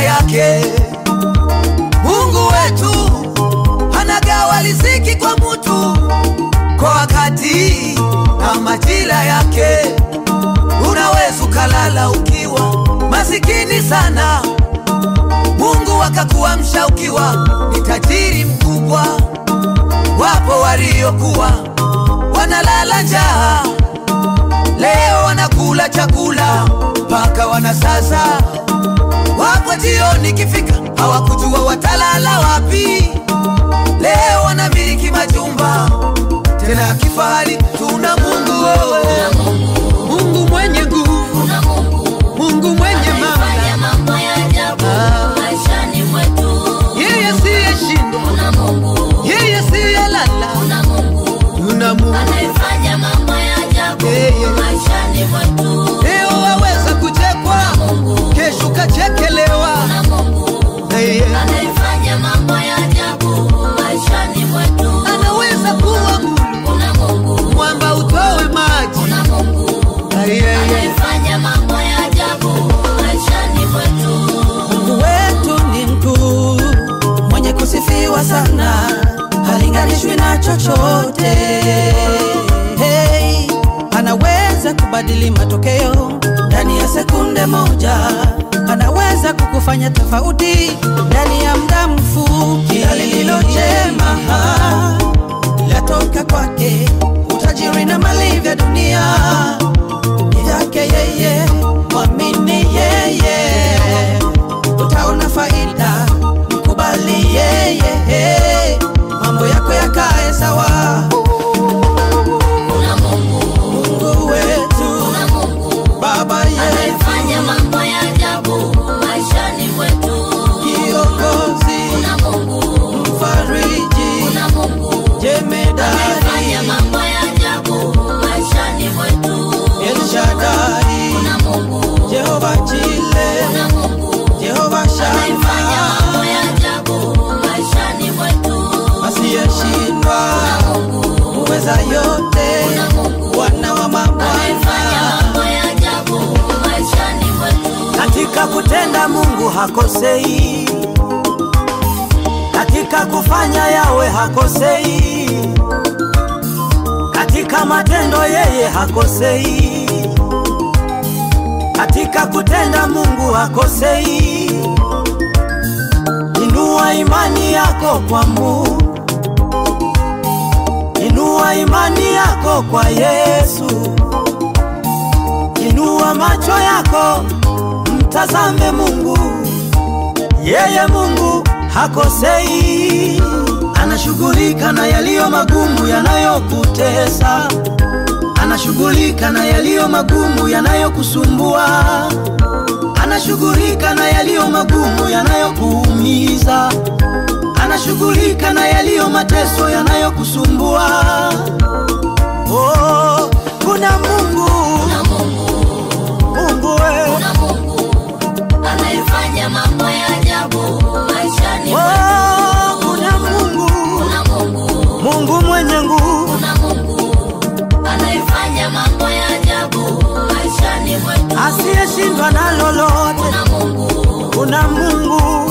yake. Mungu wetu anagawa riziki kwa mtu kwa wakati na majira yake. Unaweza kulala ukiwa masikini sana, Mungu akakuamsha ukiwa ni tajiri mkubwa. Wapo waliokuwa wanalala njaa, leo wanakula chakula mpaka wanasasa. Wapo jioni kifika hawakujua watalala wapi, leo wanamiliki majumba tena kifahari. Tuna Mungu, Mungu mwenye nguvu, Mungu mwenye mambo ya ajabu maishani mwetu. Yeye asiyeshinda, yeye asiyelala, tuna Mungu anayefanya mambo ya ajabu maishani mwetu. Leo waweza kuchekwa, kesho kachekelewa, anayefanya mambo ya ajabu maishani mwetu. Anaweza kuwa Mungu, mwamba utoe maji, anayefanya mambo ya ajabu maishani mwetu. Mungu wetu ni mkuu, mwenye kusifiwa sana, halinganishwi na chochote. Hey, anaweza kubadili matokeo ndani ya sekunde moja, anaweza kukufanya tofauti ndani ya muda mfupi. Lililo jema latoka kwake, utajiri na mali vya dunia ni yake yeye. Mwamini yeye, utaona faida, mkubali yeye, mambo yako yakae sawa. Kuna Mungu wetu, Baba yetu anayefanya mambo ya ajabu maishani mwetu. Kiongozi, mfariji, jemedari anayefanya mambo ya ajabu maishani mwetu. El Shaddai, Jehova Jile, Jehova Shama anayefanya mambo ya ajabu maishani mwetu. Asiyeshindwa, uweza yote, Bwana wa mabwana anayefanya mambo ya ajabu maishani mwetu. Katika kutenda Mungu hakosei, katika kufanya yawe hakosei, katika matendo yeye hakosei, katika kutenda Mungu hakosei. Inua imani yako kwa Mungu, inua imani yako kwa Yesu, inua macho yako mtazame Mungu. Yeye Mungu hakosei, anashughulika na yaliyo magumu yanayokutesa, anashughulika na yaliyo magumu yanayokusumbua, anashughulika na yaliyo magumu yanayokuumiza, anashughulika na yaliyo mateso yanayokusumbua. Oh, kuna Mungu, Mungu wewe, anayefanya mambo ya ajabu maishani mwetu. Oh, kuna Mungu, Mungu mwenye nguvu, anayefanya mambo ya ajabu maishani mwetu. Asiyeshindwa na lolote, kuna Mungu